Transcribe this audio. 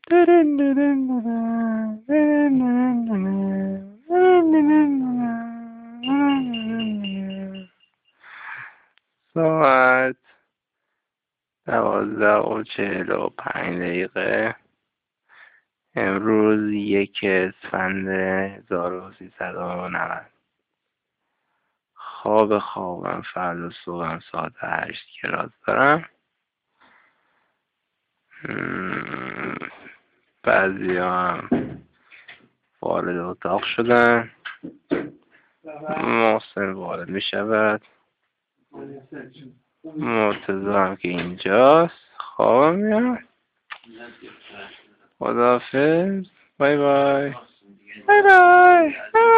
ساعت 12:45. امروز 1/اسفند 1390. خوابم فردا صبحم ساعت 8 کلاس دارم. بعضی هم وارد اتاق شدن. محسن وارد می شود. مرتضی هم که اینجاست. خوابم میاد. خداحافظ. بای بای. بای بای.